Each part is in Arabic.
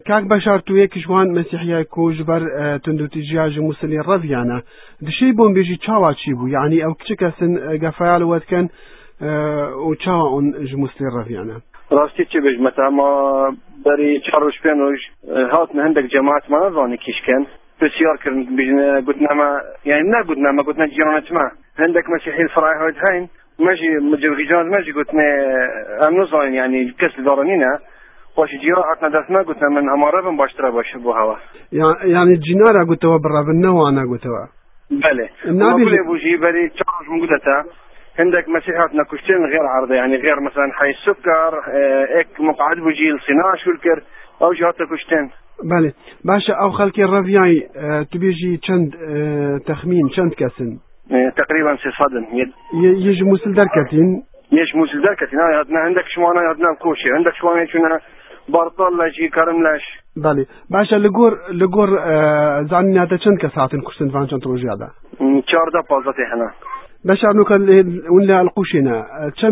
كاك بشار تو يكش وان مسيحية كو جبر تندو تجياج مسلي الرفيانا دشي بون بيجي تشاوا تشيبو يعني او كتشكسن قفايال وات كان وتشاوا جمسلي الرفيانا راستي تشبج متى ما بري تشاروش بينوش هاتنا عندك جماعة ما نظاني كيش كان بسيار كرن بيجنا قلنا ما يعني ما قلنا جيرانة ما عندك مسيحي الفراعي هاي هين ماجي مجرجان ماجي قلنا نظان يعني كسر دارنينا واش جيرانتنا دفنا قلنا من أمارة باشترا باشبو هوا يعني الجنارة قلتوا برا بالنوع أنا قلتوا بله النبي بوجي بري تشارج مقدتا عندك مسيحاتنا كشتين غير عرضة يعني غير مثلا حي السكر اك مقعد بوجي الصناش والكر او جهات كشتين بله باشا او خلك الرفيعي تبيجي چند تخمين چند كسن تقريبا 6 صدن يجي مسل دركتين هادنا عندك شوانا هادنا الكوشي عندك شوانا شونا بارطال لاجي كرملاش بله باشا لقور زعني هذا چند كساعتين كشتين فان چند روجي هذا 4 15 احنا باش عنو كان ولا القوشنا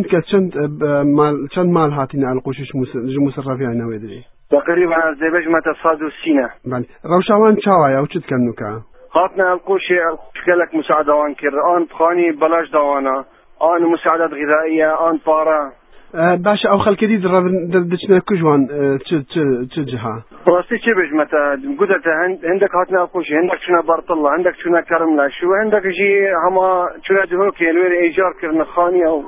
چند مال هاتينا القوشش جموس الرفيعنا ويدري تقريبا زي بجمة الصاد والسينة بله روشاوان شاوايا وشد كنوكا هاتنا القوشي لك مساعدة وانكر آن بخاني بلاش دوانا آن مساعدات غذائية آن بارا باش او خلك دي دشنا كجوان تجها راسي شي بجمة قدرت عندك هاتنا القوشي عندك شنا بارطلة عندك شنا كرملة شو عندك جي هما شنا دهوك يلوين ايجار كرنا خاني او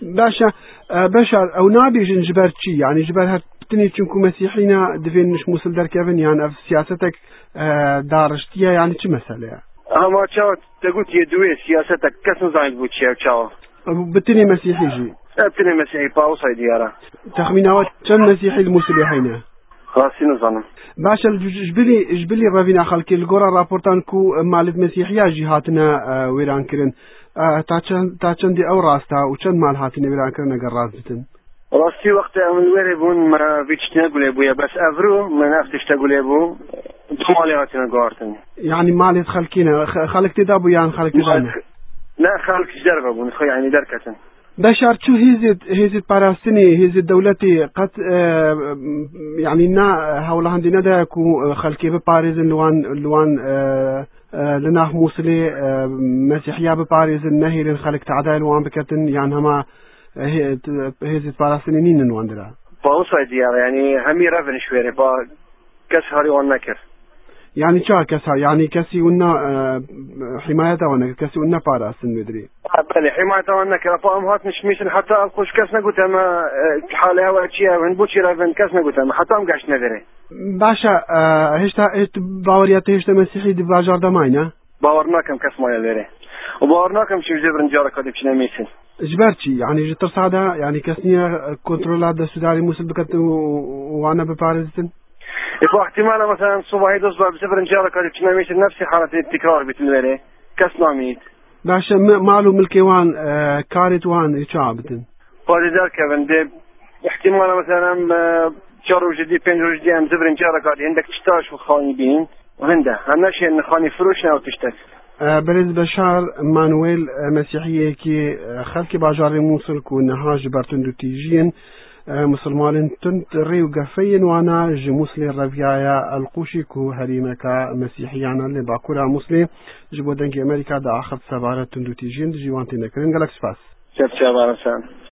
باشا او نابي جبر شي يعني جبر هتني تشنكو مسيحينا دفين مش موصل در كيفن يعني في سياستك دارشتيا يعني شو مسألة هما تشاو تقول يدوي سياستك كسن زاين بوتشي تشاو بتني مسيحي جي بتني مسيحي باوصي ديارة تخمينات كم مسيحي المسلمين راسي نظام باشا جبلي رافينا خلك الجورا رابورتان كو مال مسيحية جهاتنا ويران كرن تاچن دي او راستا وچن مال هاتنا ويران كرن اگر راس بتن راسي وقت من ويربون ما فيش تقول ابويا بس افرو ما نفتش تقول ابو مالي هاتنا قارتن يعني مالي خلكينا خلك تدابو يعني خلك تدابو لا خلك جرب ابو يعني دركتن بشار شو هيزت باراستني هيزت دولتي قد يعني نا هولا عندنا دا كو خلكي بباريز لوان لناه موصلي مسيحية بباريز النهي للخلق تعداء لوان بكتن يعني هما هيزت باراستني نين نوان درا باوصي ديار يعني همي رفن شويري با كسهري وان نكر يعني شا كسر يعني كسي ونا حماية وانا كسي ونا باراستن مدري بله حماية وانا كرا هات مش ميشن حتى الخوش كسنا قلت اما حالها واتشيها ونبوشي رافن كسنا قلت اما حتى ام قاش نذري باشا هشتا باوريات هشتا مسيحي دي باجار دماينا باورناكم كس مايا ليري وباورناكم شي جبر نجارة كادي بشنا ميسن جبرتي يعني جتر صعدة يعني كسنية كنترولات دا سوداني موسل بكت وانا ببارزتن يكون احتمال مثلا صباحي تصبح بسفر نجارة كادي بشنا ميسن نفسي حالة التكرار بتنوري كس ناميد باشا مالو ملكيوان كاريتوان يشعبتن فادي ذلك كيفن دي احتمال مثلا شارو جدي بين جدي ام زبر نجارة كادي عندك تشتاش وخاني بين وهنده هناشي ان خاني فروشنا او تشتاش برز بشار مانويل مسيحية كي خلق باجار موصل كو نهاج برتندو تيجين مسلمان تنتري وقفين وانا جمسلي الرفيايا القوشي كو هريمكا مسيحيانا اللي باكورا مسلم جبو دنك امريكا دا اخذ سبارة تندو تيجين جيوانتي نكرين غلق سفاس شف شابارسان